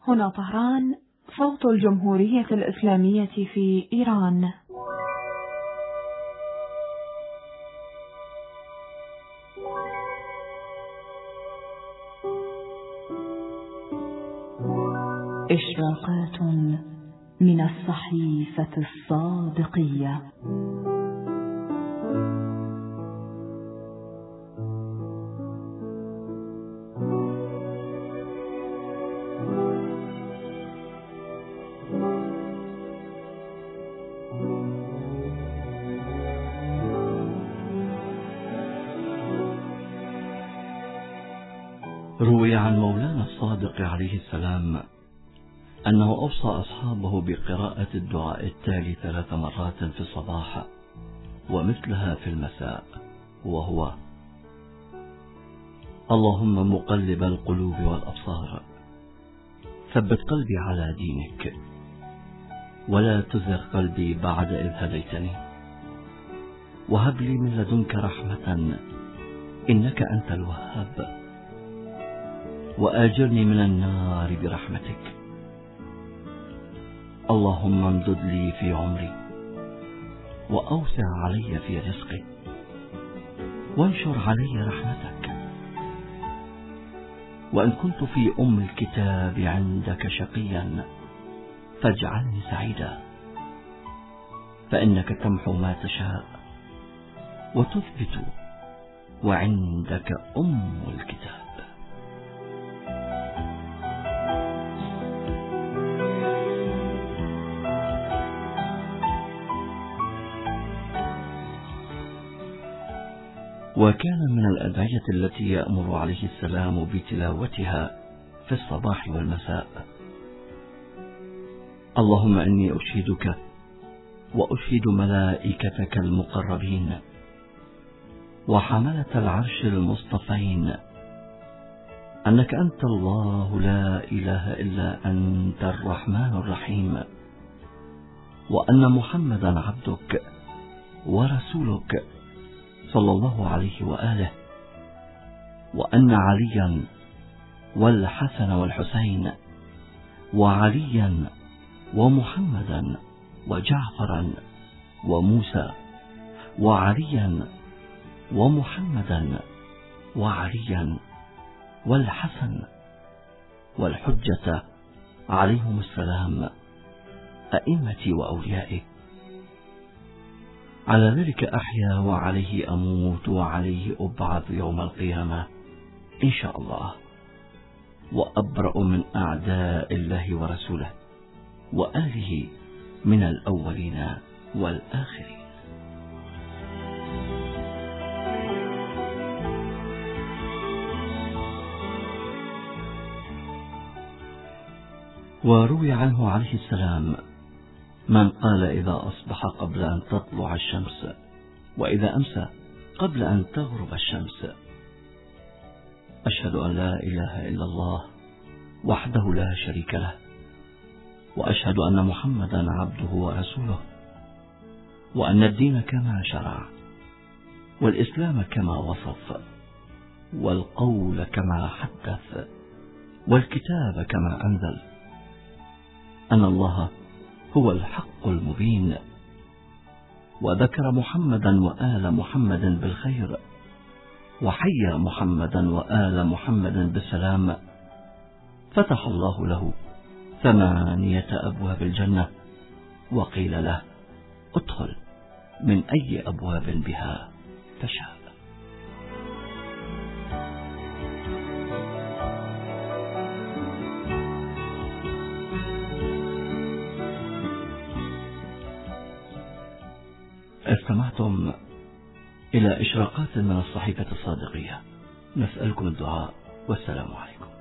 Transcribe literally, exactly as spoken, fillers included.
هنا طهران، صوت الجمهورية الإسلامية في إيران. إشراقات من الصحيفة الصادقية. روي عن مولانا الصادق عليه السلام أنه أوصى أصحابه بقراءة الدعاء التالي ثلاث مرات في الصباح ومثلها في المساء، وهو: اللهم مقلب القلوب والأبصار، ثبت قلبي على دينك، ولا تزغ قلبي بعد إذ هديتني، وهب لي من لدنك رحمة إنك أنت الوهاب، وآجرني من النار برحمتك. اللهم امدد لي في عمري، وأوسع علي في رزقي، وانشر علي رحمتك. وإن كنت في أم الكتاب عندك شقيا فاجعلني سعيدا، فإنك تمحو ما تشاء وتثبت، وعندك أم الكتاب. وكان من الأدعية التي يأمر عليه السلام بتلاوتها في الصباح والمساء: اللهم إني أشهدك وأشهد ملائكتك المقربين وحملة العرش المصطفين أنك أنت الله لا إله إلا أنت الرحمن الرحيم، وأن محمدا عبدك ورسولك صلى الله عليه وآله، وأن عليا والحسن والحسين وعليا ومحمدا وجعفرا وموسى وعليا ومحمدا وعليا والحسن والحجة عليهم السلام أئمتي وأوليائي. على ذلك أحيا وعليه أموت وعليه أبعث يوم القيامة إن شاء الله، وأبرأ من أعداء الله ورسوله وآله من الأولين والآخرين. وروي عنه عليه السلام: من قال إذا أصبح قبل أن تطلع الشمس، وإذا أمسى قبل أن تغرب الشمس: أشهد أن لا إله إلا الله وحده لا شريك له، وأشهد أن محمدا عبده ورسوله، وأن الدين كما شرع، والإسلام كما وصف، والقول كما حدث، والكتاب كما أنزل، أن الله هو الحق المبين، وذكر محمدا وآل محمد بالخير، وحيا محمدا وآل محمد بالسلام، فتح الله له ثمانية أبواب الجنة، وقيل له: ادخل من أي أبواب بها تشاء. استمعتم إلى إشراقات من الصحيفة الصادقية. نسألكم الدعاء، والسلام عليكم.